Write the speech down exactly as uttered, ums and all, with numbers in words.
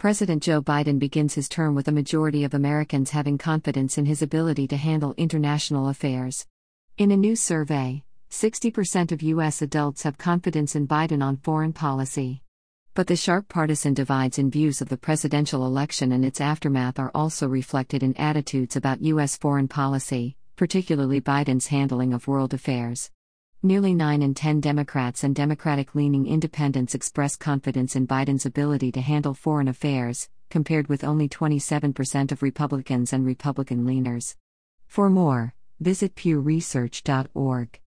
President Joe Biden begins his term with a majority of Americans having confidence in his ability to handle international affairs. In a new survey, sixty percent of U S adults have confidence in Biden on foreign policy. But the sharp partisan divides in views of the presidential election and its aftermath are also reflected in attitudes about U S foreign policy, particularly Biden's handling of world affairs. Nearly nine in ten Democrats and Democratic-leaning independents express confidence in Biden's ability to handle foreign affairs, compared with only twenty-seven percent of Republicans and Republican leaners. For more, visit pew research dot org.